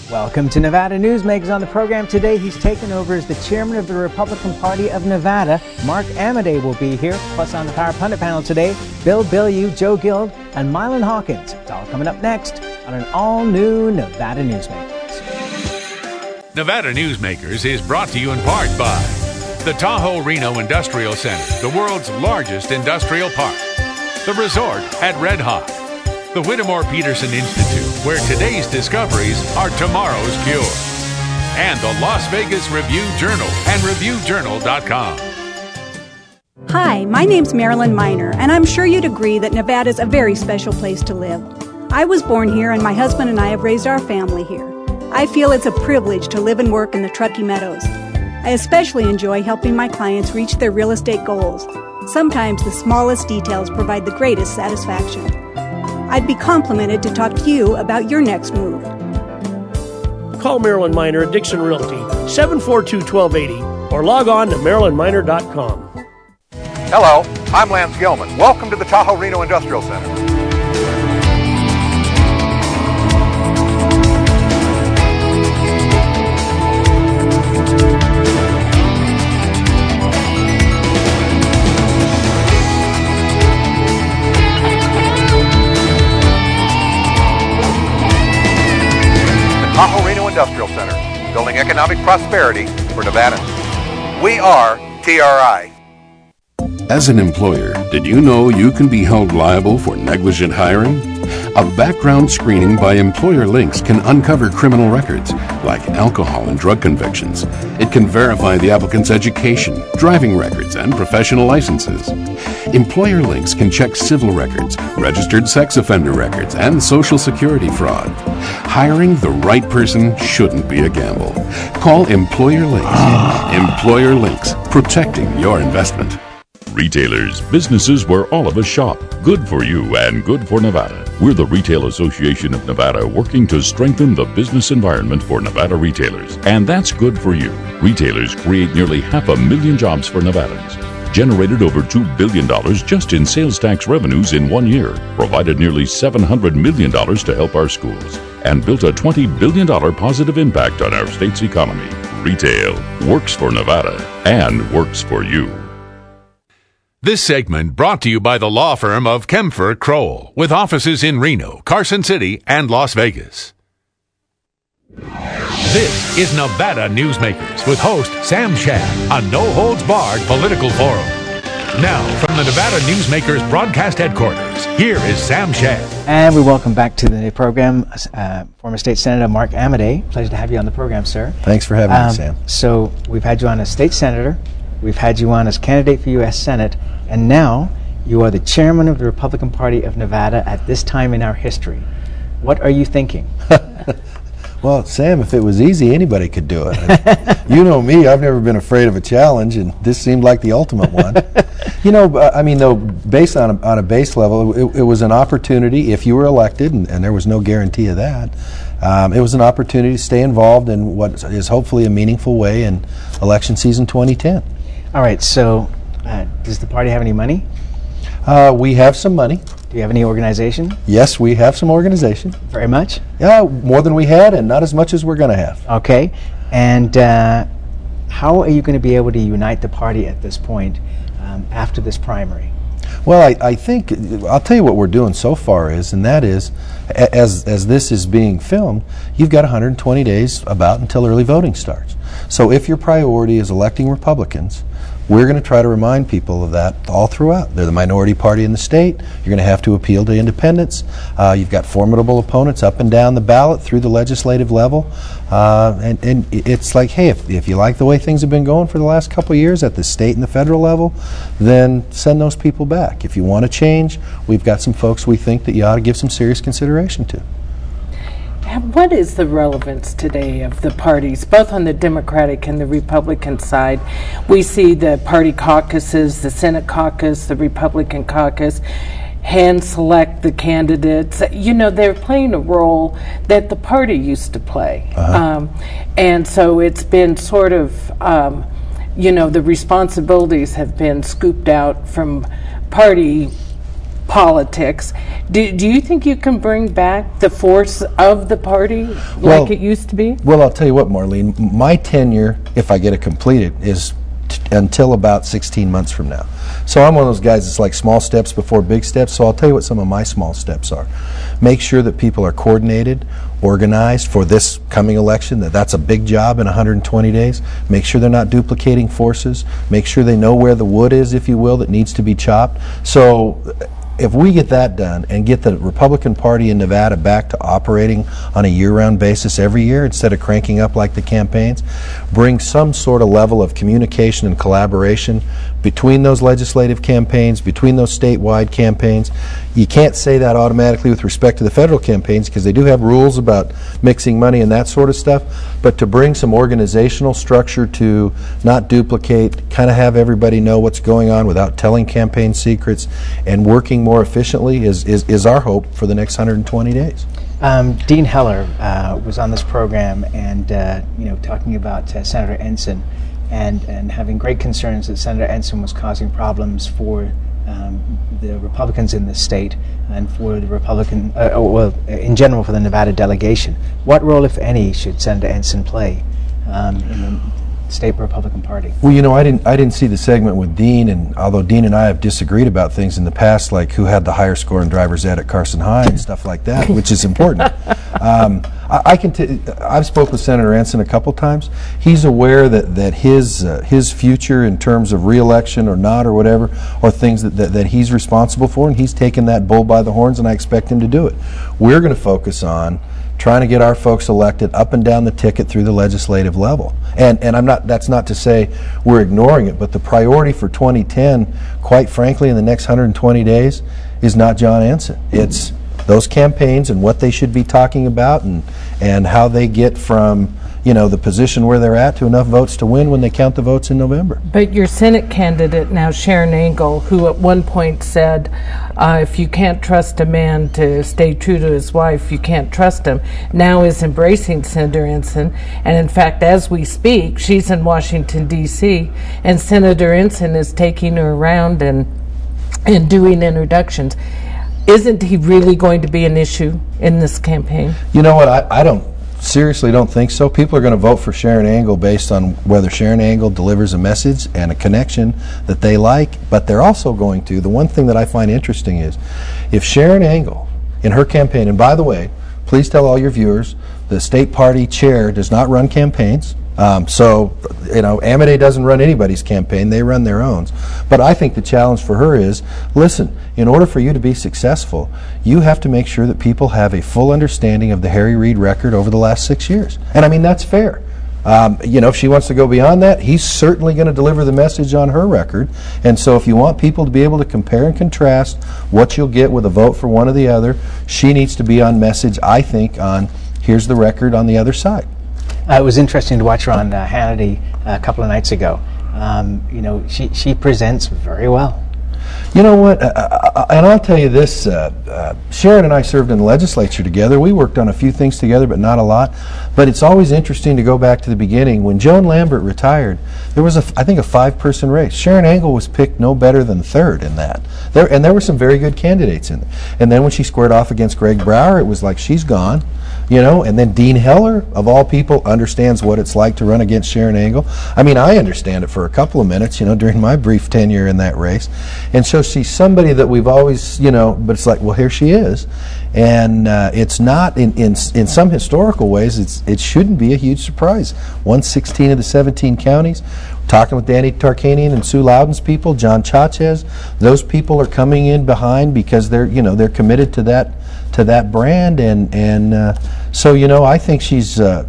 Welcome to Nevada Newsmakers. On the program today, he's taken over as the chairman of the Republican Party of Nevada. Mark Amodei will be here. Plus on the Power Pundit panel today, Bill Bilyeu, Joe Guild, and Mylan Hawkins. It's all coming up next on an all-new Nevada Newsmakers. Nevada Newsmakers is brought to you in part by the Tahoe Reno Industrial Center, the world's largest industrial park. The resort at Red Hawk. The Whittemore Peterson Institute, where today's discoveries are tomorrow's cure. And the Las Vegas Review-Journal and ReviewJournal.com. Hi, my name's Marilyn Miner, and I'm sure you'd agree that Nevada's a very special place to live. I was born here, and my husband and I have raised our family here. I feel it's a privilege to live and work in the Truckee Meadows. I especially enjoy helping my clients reach their real estate goals. Sometimes the smallest details provide the greatest satisfaction. I'd be complimented to talk to you about your next move. Call Marilyn Miner at Dixon Realty, 742-1280, or log on to MarilynMiner.com. Hello, I'm Lance Gilman. Welcome to the Tahoe Reno Industrial Center. Tahoe Reno Industrial Center, building economic prosperity for Nevadans. We are TRI. As an employer, did you know you can be held liable for negligent hiring? A background screening by Employer Links can uncover criminal records, like alcohol and drug convictions. It can verify the applicant's education, driving records, and professional licenses. Employer Links can check civil records, registered sex offender records, and Social Security fraud. Hiring the right person shouldn't be a gamble. Call Employer Links. Employer Links, protecting your investment. Retailers, businesses where all of us shop. Good for you and good for Nevada. We're the Retail Association of Nevada, working to strengthen the business environment for Nevada retailers. And that's good for you. Retailers create nearly 500,000 jobs for Nevadans. Generated over $2 billion just in sales tax revenues in 1 year. Provided nearly $700 million to help our schools. And built a $20 billion positive impact on our state's economy. Retail works for Nevada and works for you. This segment brought to you by the law firm of Kempfer Kroll, with offices in Reno, Carson City, and Las Vegas. This is Nevada Newsmakers with host Sam Shad, a no-holds-barred political forum. Now, from the Nevada Newsmakers broadcast headquarters, here is Sam Shad. And we welcome back to the program former State Senator Mark Amodei. Pleasure to have you on the program, sir. Thanks for having me, Sam. So we've had you on as State Senator. We've had you on as candidate for U.S. Senate, and now you are the chairman of the Republican Party of Nevada at this time in our history. What are you thinking? Well, Sam, if it was easy, anybody could do it. You know me, I've never been afraid of a challenge, and this seemed like the ultimate one. You know, I mean, though, based on a base level, it was an opportunity, if you were elected, and there was no guarantee of that, it was an opportunity to stay involved in what is hopefully a meaningful way in election season 2010. All right, so does the party have any money? We have some money. Do you have any organization? Yes, we have some organization. Very much? Yeah, more than we had and not as much as we're going to have. Okay, and how are you going to be able to unite the party at this point after this primary? Well, I think, I'll tell you what we're doing so far is, and that is, as this is being filmed, you've got 120 days about until early voting starts. So if your priority is electing Republicans, we're going to try to remind people of that all throughout. They're the minority party in the state. You're going to have to appeal to independents. You've got formidable opponents up and down the ballot through the legislative level. And it's like, hey, if you like the way things have been going for the last couple of years at the state and the federal level, then send those people back. If you want to change, we've got some folks we think that you ought to give some serious consideration to. What is the relevance today of the parties, both on the Democratic and the Republican side? We see the party caucuses, the Senate caucus, the Republican caucus, hand select the candidates. You know, they're playing a role that the party used to play. And so it's been sort of, you know, the responsibilities have been scooped out from party politics. Do you think you can bring back the force of the party like it used to be? Well, I'll tell you what, Marlene, my tenure, if I get it completed, is until about 16 months from now. So I'm one of those guys that's like small steps before big steps, so I'll tell you what some of my small steps are. Make sure that people are coordinated, organized for this coming election, that's a big job in 120 days. Make sure they're not duplicating forces. Make sure they know where the wood is, if you will, that needs to be chopped. So if we get that done and get the Republican Party in Nevada back to operating on a year-round basis every year instead of cranking up like the campaigns, bring some sort of level of communication and collaboration between those legislative campaigns, between those statewide campaigns. You can't say that automatically with respect to the federal campaigns because they do have rules about mixing money and that sort of stuff, but to bring some organizational structure to not duplicate, kind of have everybody know what's going on without telling campaign secrets and working more efficiently is our hope for the next 120 days. Dean Heller was on this program and talking about Senator Ensign and having great concerns that Senator Ensign was causing problems for the Republicans in the state and for the Republican, in general for the Nevada delegation. What role, if any, should Senator Ensign play in the state Republican Party? Well, I didn't see the segment with Dean, and although Dean and I have disagreed about things in the past, like who had the higher score in driver's ed at Carson High and stuff like that, which is important. I've spoke with Senator Ensign a couple times. He's aware that his future in terms of re-election or not or whatever are things that he's responsible for, and he's taken that bull by the horns, and I expect him to do it. We're going to focus on trying to get our folks elected up and down the ticket through the legislative level. And that's not to say we're ignoring it, but the priority for 2010, quite frankly, in the next 120 days, is not John Ensign. It's those campaigns and what they should be talking about and how they get from the position where they're at to enough votes to win when they count the votes in November. But your Senate candidate now, Sharon Angle, who at one point said, if you can't trust a man to stay true to his wife, you can't trust him, now is embracing Senator Ensign. And in fact, as we speak, she's in Washington, D.C., and Senator Ensign is taking her around and doing introductions. Isn't he really going to be an issue in this campaign? You know what, I seriously don't think so. People are going to vote for Sharon Angle based on whether Sharon Angle delivers a message and a connection that they like, but they're also going to, the one thing that I find interesting is, if Sharon Angle in her campaign, and by the way, please tell all your viewers, the state party chair does not run campaigns. So, Amade doesn't run anybody's campaign, they run their own. But I think the challenge for her is, listen, in order for you to be successful, you have to make sure that people have a full understanding of the Harry Reid record over the last 6 years. And I mean, that's fair. If she wants to go beyond that, he's certainly going to deliver the message on her record. And so if you want people to be able to compare and contrast what you'll get with a vote for one or the other, she needs to be on message, I think, on here's the record on the other side. It was interesting to watch her on Hannity a couple of nights ago. She presents very well. You know what, and I'll tell you this, Sharon and I served in the legislature together. We worked on a few things together, but not a lot. But it's always interesting to go back to the beginning. When Joan Lambert retired, there was, I think, a 5-person race. Sharon Angle was picked no better than third in that. There were some very good candidates in there. And then when she squared off against Greg Brower, it was like she's gone. And then Dean Heller, of all people, understands what it's like to run against Sharon Angle. I mean, I understand it for a couple of minutes, during my brief tenure in that race. And so she's somebody that we've always, but it's like, well, here she is. And it's not, in some historical ways, it shouldn't be a huge surprise. 116 of the 17 counties. Talking with Danny Tarkanian and Sue Loudon's people, John Chachez, those people are coming in behind because they're committed to that brand, and so I think she will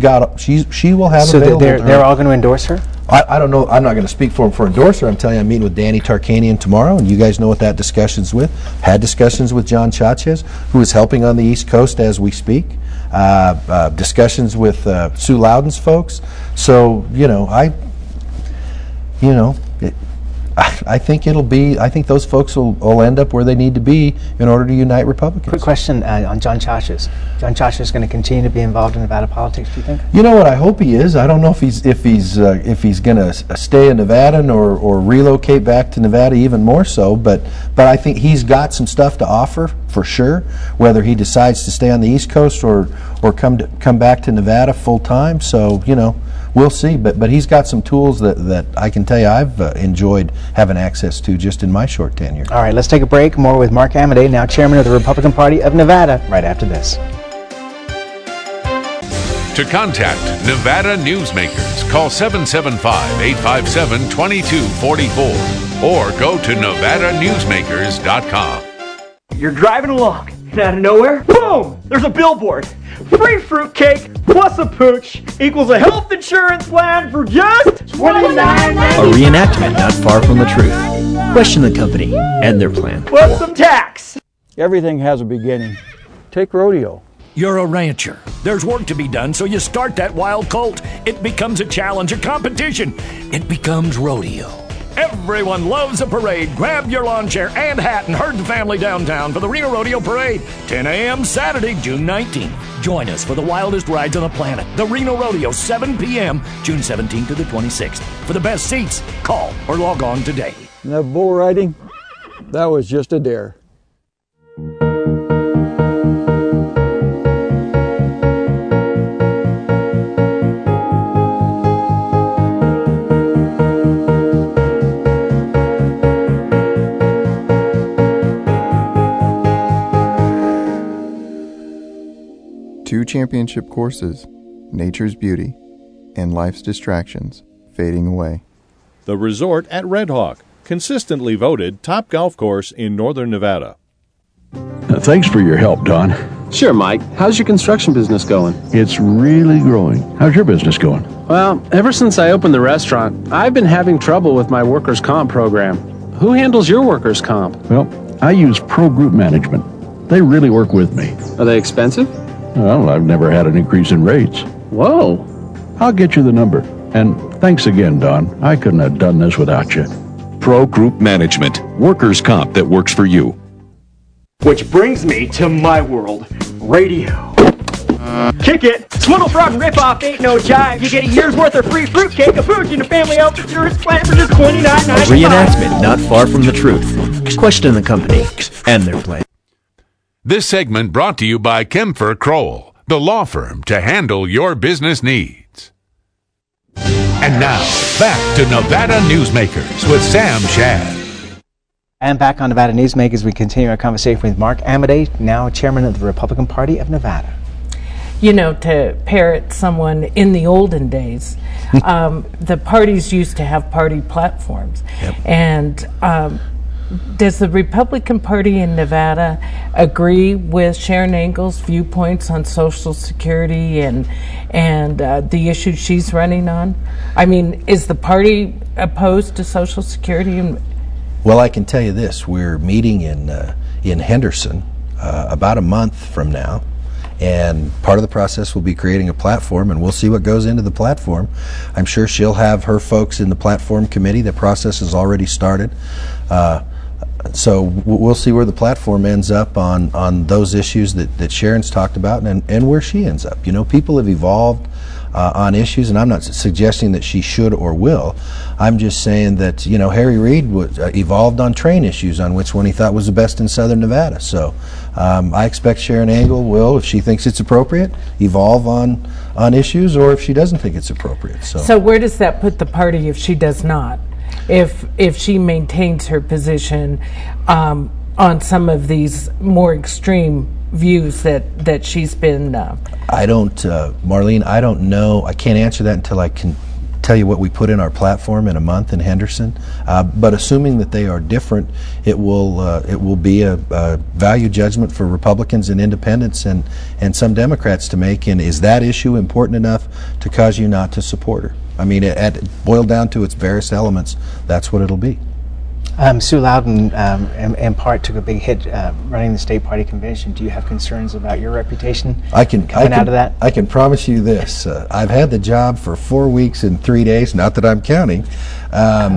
have. So they're all going to endorse her. I don't know. I'm not going to speak for him for endorser. I'm telling you, I'm meeting with Danny Tarkanian tomorrow, and you guys know what that discussion's with. Had discussions with John Chachez, who is helping on the East Coast as we speak. Discussions with Sue Loudon's folks. So I think those folks will end up where they need to be in order to unite Republicans. Quick question on John Chashes. John Chashes is going to continue to be involved in Nevada politics, do you think? You know what? I hope he is. I don't know if he's going to stay in Nevada or relocate back to Nevada even more so. But I think he's got some stuff to offer for sure. Whether he decides to stay on the East Coast or come back to Nevada full time. So we'll see. But he's got some tools that I can tell you I've enjoyed having access to just in my short tenure. All right, let's take a break. More with Mark Amodei, now chairman of the Republican Party of Nevada, right after this. To contact Nevada Newsmakers, call 775-857-2244 or go to NevadaNewsmakers.com. You're driving along, and out of nowhere, boom! There's a billboard. Free fruitcake plus a pooch equals a health insurance plan for just $29.99. A reenactment not far from the truth. Question the company and their plan. Plus some tax. Everything has a beginning. Take rodeo. You're a rancher. There's work to be done, so you start that wild colt. It becomes a challenge, a competition. It becomes rodeo. Everyone loves a parade. Grab your lawn chair and hat and herd the family downtown for the Reno Rodeo Parade. 10 a.m. Saturday, June 19th. Join us for the wildest rides on the planet. The Reno Rodeo, 7 p.m., June 17th to the 26th. For the best seats, call or log on today. And that bull riding, that was just a dare. Two championship courses, nature's beauty, and life's distractions fading away. The Resort at Red Hawk, consistently voted top golf course in northern Nevada. Thanks for your help, Don. Sure, Mike. How's your construction business going? It's really growing. How's your business going? Well, ever since I opened the restaurant, I've been having trouble with my workers' comp program. Who handles your workers' comp? Well, I use Pro Group Management. They really work with me. Are they expensive? Well, I've never had an increase in rates. Whoa. I'll get you the number. And thanks again, Don. I couldn't have done this without you. Pro Group Management. Workers' comp that works for you. Which brings me to my world, radio. Kick it! Swiddle Frog ripoff ain't no jive. You get a year's worth of free fruitcake, a pooch, and a family health insurance plan for just $29.95. A reenactment not far from the truth. Question the company and their plan. This segment brought to you by Kempfer Kroll, the law firm to handle your business needs. And now, back to Nevada Newsmakers with Sam Shad. And back on Nevada Newsmakers, we continue our conversation with Mark Amodei, now chairman of the Republican Party of Nevada. You know, to parrot someone in the olden days, the parties used to have party platforms. Yep. And does the Republican Party in Nevada agree with Sharon Engel's viewpoints on Social Security and the issues she's running on? I mean, is the party opposed to Social Security? Well, I can tell you this: we're meeting in Henderson about a month from now, and part of the process will be creating a platform, and we'll see what goes into the platform. I'm sure she'll have her folks in the platform committee. The process has already started. So we'll see where the platform ends up on those issues that Sharon's talked about and where she ends up. You know, people have evolved on issues, and I'm not suggesting that she should or will. I'm just saying that, you know, Harry Reid evolved on train issues, on which one he thought was the best in southern Nevada. So I expect Sharon Engel will, if she thinks it's appropriate, evolve on issues, or if she doesn't think it's appropriate. So where does that put the party if she does not? If she maintains her position on some of these more extreme views that she's been... I don't, Marlene, I don't know. I can't answer that until I can tell you what we put in our platform in a month in Henderson. But assuming that they are different, it will be a value judgment for Republicans and independents and some Democrats to make. And is that issue important enough to cause you not to support her? I mean, boiled down to its various elements, that's what it'll be. Sue Loudon, in part, took a big hit running the state party convention. Do you have concerns about your reputation coming out of that? I can promise you this. I've had the job for 4 weeks and 3 days, not that I'm counting,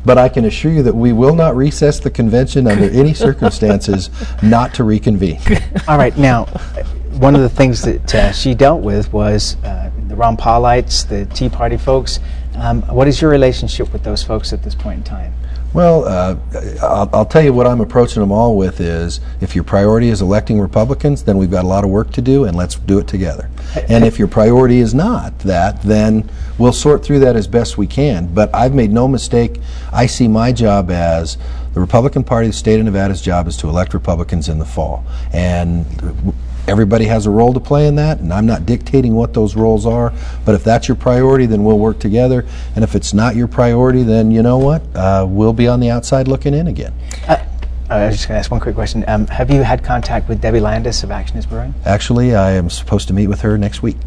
but I can assure you that we will not recess the convention under any circumstances not to reconvene. All right, now, one of the things that she dealt with was the Ron Paulites, the Tea Party folks. What is your relationship with those folks at this point in time? Well, I'll tell you what I'm approaching them all with is, if your priority is electing Republicans, then we've got a lot of work to do, and let's do it together. And if your priority is not that, then we'll sort through that as best we can. But I've made no mistake. I see my job as the Republican Party of the state of Nevada's job is to elect Republicans in the fall. And everybody has a role to play in that, and I'm not dictating what those roles are, but if that's your priority, then we'll work together, and if it's not your priority, then you know what, we'll be on the outside looking in again. I was just going to ask one quick question. Have you had contact with Debbie Landis of Action is Brewing? Actually, I am supposed to meet with her next week.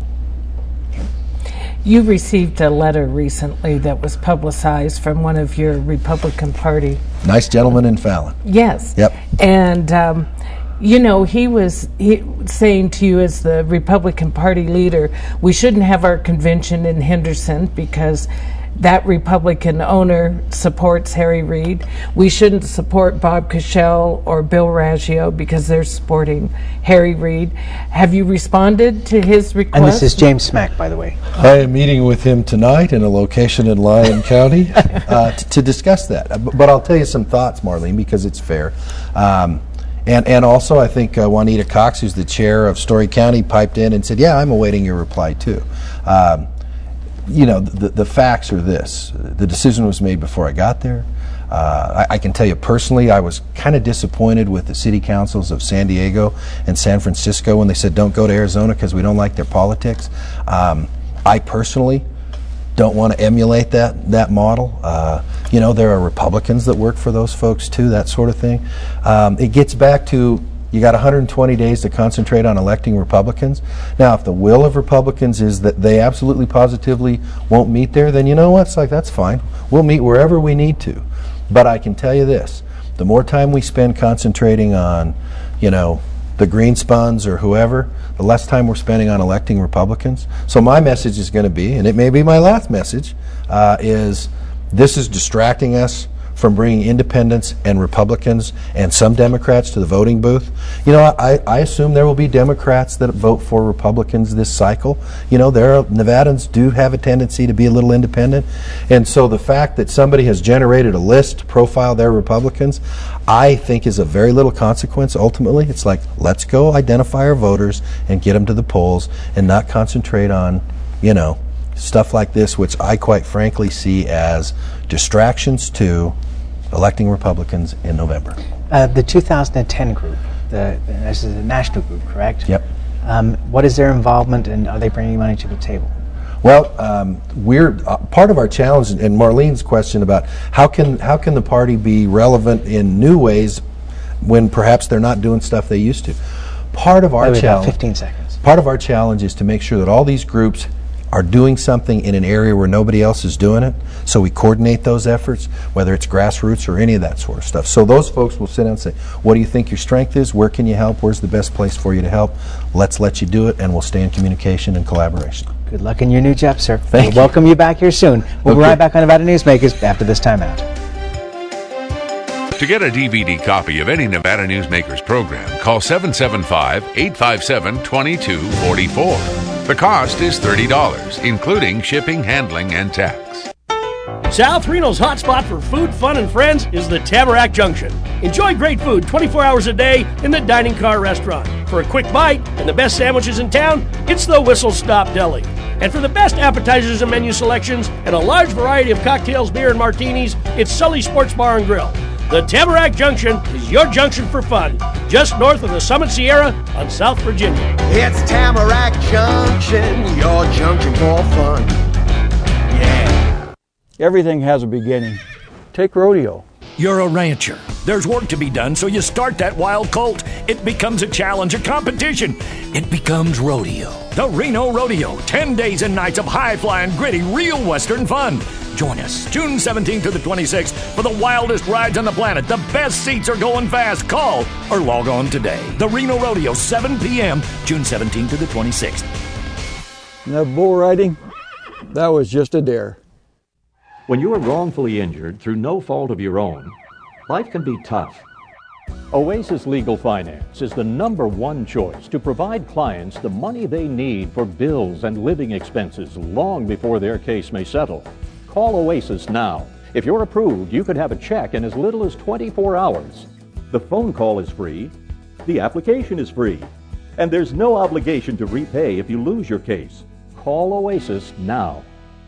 You received a letter recently that was publicized from one of your Republican Party. Nice gentleman in Fallon. Yes. Yep. And you know, he was saying to you as the Republican Party leader, we shouldn't have our convention in Henderson because that Republican owner supports Harry Reid. We shouldn't support Bob Cashell or Bill Raggio because they're supporting Harry Reid. Have you responded to his request? And this is James Smack, by the way. I am meeting with him tonight in a location in Lyon County to discuss that. But I'll tell you some thoughts, Marlene, because it's fair. And also, I think Juanita Cox, who's the chair of Story County, piped in and said, yeah, I'm awaiting your reply, too. You know, the facts are this. The decision was made before I got there. I can tell you personally, I was kind of disappointed with the city councils of San Diego and San Francisco when they said, don't go to Arizona because we don't like their politics. I personally don't want to emulate that model. You know, there are Republicans that work for those folks too, that sort of thing. It gets back to, you got 120 days to concentrate on electing Republicans. Now, if the will of Republicans is that they absolutely positively won't meet there, then you know what, it's like, that's fine. We'll meet wherever we need to. But I can tell you this, the more time we spend concentrating on, you know, the Greenspuns or whoever, the less time we're spending on electing Republicans. So my message is going to be, and it may be my last message, is this is distracting us from bringing independents and Republicans and some Democrats to the voting booth. You know, I assume there will be Democrats that vote for Republicans this cycle. You know, Nevadans do have a tendency to be a little independent. And so the fact that somebody has generated a list to profile their Republicans, I think is of very little consequence ultimately. It's like, let's go identify our voters and get them to the polls and not concentrate on, you know, stuff like this, which I quite frankly see as distractions to electing Republicans in November. The 2010 group, this is a national group, correct? Yep. What is their involvement, and are they bringing money to the table? Well, we're part of our challenge, and Marlene's question about how can the party be relevant in new ways when perhaps they're not doing stuff they used to. Part of our challenge. 15 seconds. Part of our challenge is to make sure that all these groups are doing something in an area where nobody else is doing it, so we coordinate those efforts, whether it's grassroots or any of that sort of stuff. So those folks will sit down and say, what do you think your strength is? Where can you help? Where's the best place for you to help? Let's let you do it, and we'll stay in communication and collaboration. Good luck in your new job, sir. Thank you. Welcome you back here soon. We'll be right back on Nevada Newsmakers after this timeout. To get a DVD copy of any Nevada Newsmakers program, call 775-857-2244. The cost is $30, including shipping, handling, and tax. South Reno's hotspot for food, fun, and friends is the Tamarack Junction. Enjoy great food 24 hours a day in the Dining Car Restaurant. For a quick bite and the best sandwiches in town, it's the Whistle Stop Deli. And for the best appetizers and menu selections and a large variety of cocktails, beer, and martinis, it's Sully Sports Bar and Grill. The Tamarack Junction is your junction for fun, just north of the Summit Sierra on South Virginia. It's Tamarack Junction, your junction for fun. Yeah. Everything has a beginning. Take rodeo. You're a rancher. There's work to be done, so you start that wild colt. It becomes a challenge, a competition. It becomes rodeo. The Reno Rodeo, 10 days and nights of high-flying, gritty, real Western fun. Join us June 17th to the 26th for the wildest rides on the planet. The best seats are going fast. Call or log on today. The Reno Rodeo, 7 p.m., June 17th to the 26th. And that bull riding, that was just a dare. When you are wrongfully injured through no fault of your own, life can be tough. Oasis Legal Finance is the #1 choice to provide clients the money they need for bills and living expenses long before their case may settle. Call Oasis now. If you're approved, you could have a check in as little as 24 hours. The phone call is free, the application is free, and there's no obligation to repay if you lose your case. Call Oasis now.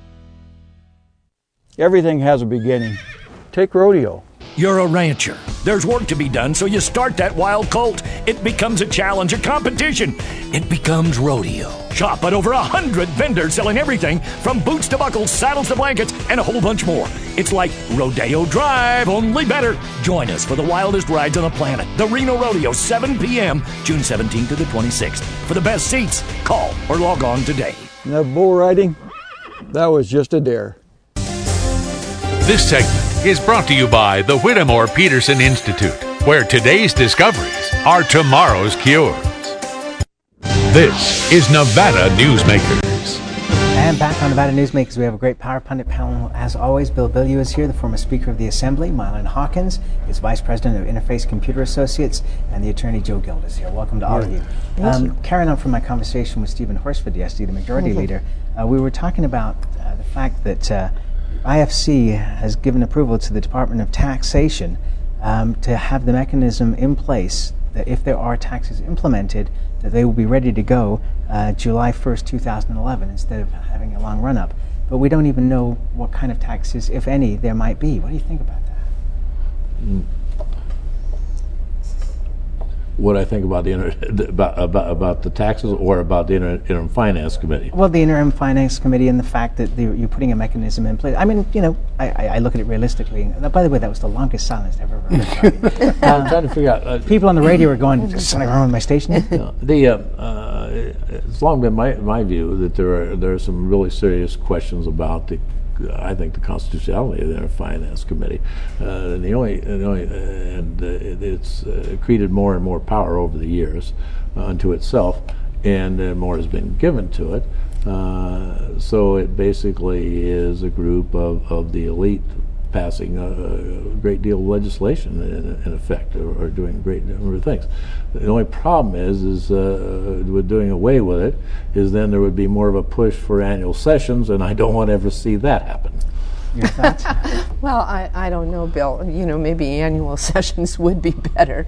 Everything has a beginning. Take rodeo. You're a rancher. There's work to be done, so you start that wild colt. It becomes a challenge, a competition. It becomes rodeo. Shop at over 100 vendors selling everything from boots to buckles, saddles to blankets, and a whole bunch more. It's like Rodeo Drive, only better. Join us for the wildest rides on the planet. The Reno Rodeo, 7 p.m., June 17th to the 26th. For the best seats, call or log on today. And that bull riding, that was just a dare. This segment is brought to you by the Whittemore Peterson Institute, where today's discoveries are tomorrow's cures. This is Nevada Newsmakers. And back on Nevada Newsmakers, we have a great Power Pundit panel. As always, Bill Bilyeu is here, the former Speaker of the Assembly. Mylon Hawkins is Vice President of Interface Computer Associates, and the attorney Joe Gild is here. Welcome to all of you. Carrying on from my conversation with Stephen Horsford yesterday, the Majority Leader, we were talking about the fact that IFC has given approval to the Department of Taxation to have the mechanism in place that if there are taxes implemented, that they will be ready to go July 1st, 2011, instead of having a long run-up. But we don't even know what kind of taxes, if any, there might be. What do you think about that? What I think about the about the taxes, or about the interim finance committee? Well, the interim finance committee, and the fact that you're putting a mechanism in place. I mean, you know, I look at it realistically. By the way, that was the longest silence I've ever heard. I'm trying to figure out. People on the radio are going, "Is something wrong with my station?" It's long been my view that there are some really serious questions about I think the constitutionality of the Interim Finance Committee, and it's accreted more and more power over the years unto itself, and more has been given to it. So it basically is a group of the elite passing a great deal of legislation in effect, or doing a great number of things. The only problem is with doing away with it, is then there would be more of a push for annual sessions, and I don't want to ever see that happen. Your thoughts? Well, I don't know, Bill. You know, maybe annual sessions would be better.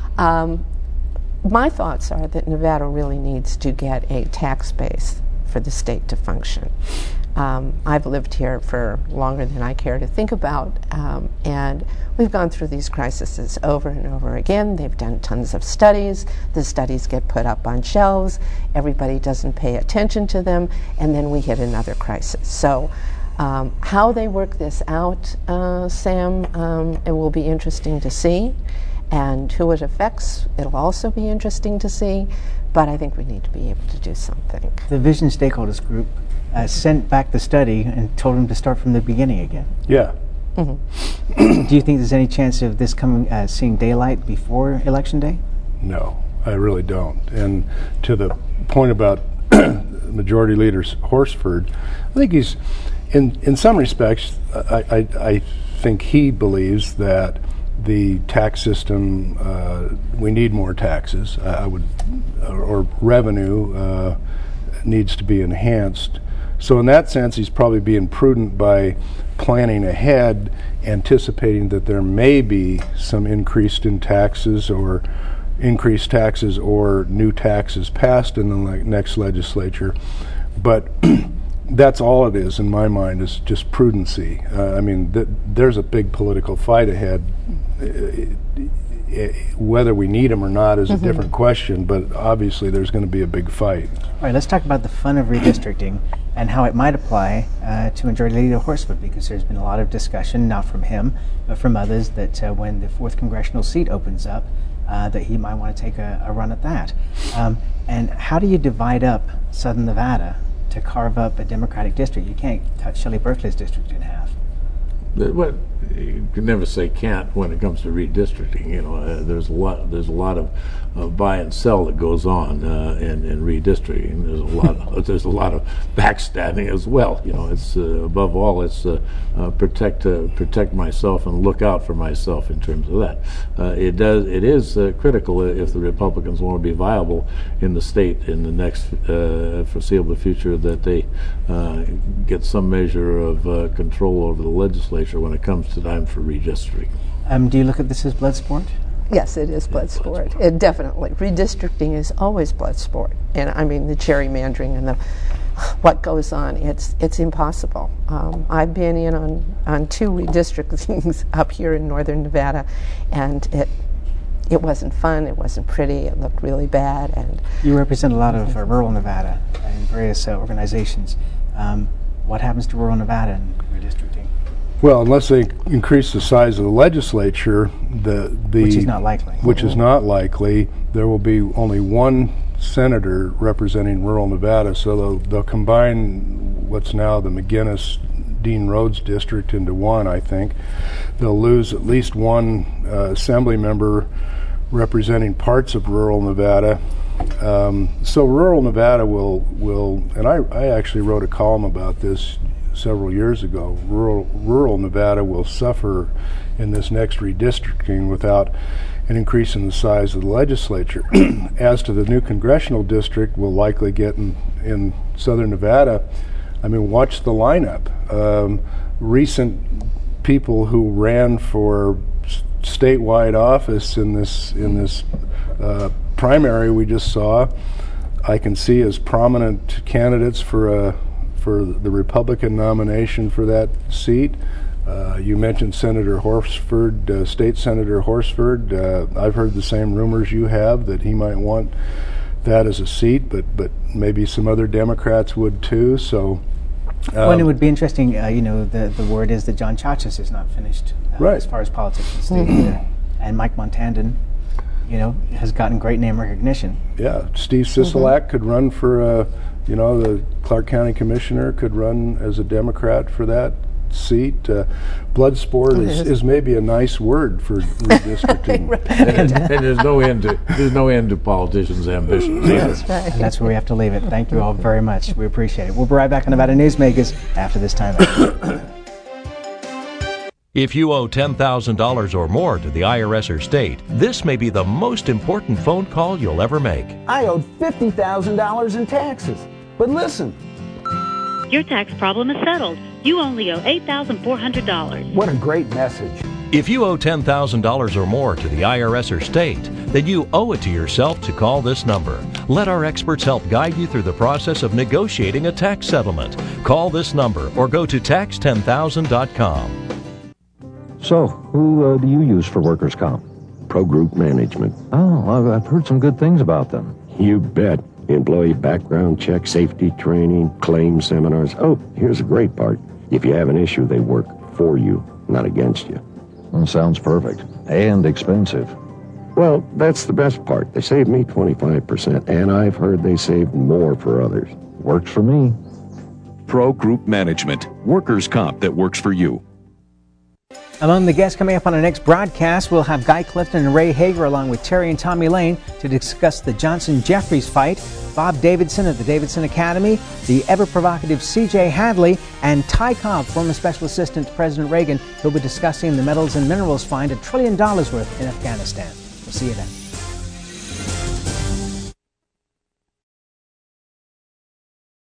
My thoughts are that Nevada really needs to get a tax base for the state to function. I've lived here for longer than I care to think about, and we've gone through these crises over and over again. They've done tons of studies. The studies get put up on shelves. Everybody doesn't pay attention to them, and then we hit another crisis. So how they work this out, Sam, it will be interesting to see, and who it affects, it'll also be interesting to see, but I think we need to be able to do something. The Vision Stakeholders Group sent back the study and told them to start from the beginning again. Yeah. Mm-hmm. Do you think there's any chance of this coming, seeing daylight before Election Day? No, I really don't. And to the point about Majority Leader Horsford, I think he's, in some respects, I think he believes that the tax system, we need more taxes. Or revenue needs to be enhanced. So in that sense, he's probably being prudent by planning ahead, anticipating that there may be some increased taxes or new taxes passed in the next legislature. But that's all it is in my mind, is just prudency. I mean, there's a big political fight ahead. Whether we need them or not is a different question, but obviously there's going to be a big fight. All right, let's talk about the fun of redistricting and how it might apply to Majority Leader Horsford, because there's been a lot of discussion, not from him, but from others, that when the 4th congressional seat opens up, that he might want to take a run at that. And how do you divide up Southern Nevada to carve up a Democratic district? You can't cut Shelley Berkeley's district in half. Well, you can never say can't when it comes to redistricting. There's a lot of buy and sell that goes on in redistricting. There's a lot of backstabbing as well. It's above all, it's protect myself and look out for myself in terms of that. It is critical if the Republicans want to be viable in the state in the next foreseeable future that they get some measure of control over the legislature when it comes to time for redistricting. Do you look at this as blood sport? Yes, it is blood sport. It definitely. Redistricting is always blood sport. And I mean the gerrymandering and what goes on, it's impossible. I've been in on 2 redistrictings up here in northern Nevada, and it wasn't fun, it wasn't pretty, it looked really bad. And you represent a lot of rural Nevada in various organizations. What happens to rural Nevada in redistricting? Well, unless they increase the size of the legislature, which is not likely. Which is not likely. There will be only one senator representing rural Nevada, so they'll combine what's now the McGinnis-Dean Rhodes district into one, I think. They'll lose at least one assembly member representing parts of rural Nevada. So rural Nevada will, and I actually wrote a column about this several years ago. Rural Nevada will suffer in this next redistricting without an increase in the size of the legislature. As to the new congressional district we'll likely get in southern Nevada, I mean, watch the lineup. Recent people who ran for statewide office in this primary we just saw, I can see as prominent candidates for the Republican nomination for that seat. You mentioned Senator Horsford, State Senator Horsford. I've heard the same rumors you have that he might want that as a seat, but maybe some other Democrats would too. So, well, it would be interesting. The word is that John Chachas is not finished right. as far as politics in the state either, and Mike Montandon, has gotten great name recognition. Yeah, Steve Sisolak could run for. The Clark County Commissioner could run as a Democrat for that seat. Blood sport is maybe a nice word for redistricting. and there's no end to politicians' ambitions. That's right. And that's where we have to leave it. Thank you all very much. We appreciate it. We'll be right back on Nevada Newsmakers after this time. If you owe $10,000 or more to the IRS or state, this may be the most important phone call you'll ever make. I owed $50,000 in taxes. But listen. Your tax problem is settled. You only owe $8,400. What a great message. If you owe $10,000 or more to the IRS or state, then you owe it to yourself to call this number. Let our experts help guide you through the process of negotiating a tax settlement. Call this number or go to tax10000.com. So, who do you use for workers' comp? Pro Group Management. Oh, I've heard some good things about them. You bet. Employee background check, safety training, claim seminars. Oh, here's the great part. If you have an issue, they work for you, not against you. Well, sounds perfect. And expensive. Well, that's the best part. They saved me 25%, and I've heard they saved more for others. Works for me. Pro Group Management. Workers' comp that works for you. Among the guests coming up on our next broadcast, we'll have Guy Clifton and Ray Hager along with Terry and Tommy Lane to discuss the Johnson-Jeffries fight, Bob Davidson of the Davidson Academy, the ever-provocative C.J. Hadley, and Ty Cobb, former Special Assistant to President Reagan, who'll be discussing the metals and minerals find $1 trillion worth in Afghanistan. We'll see you then.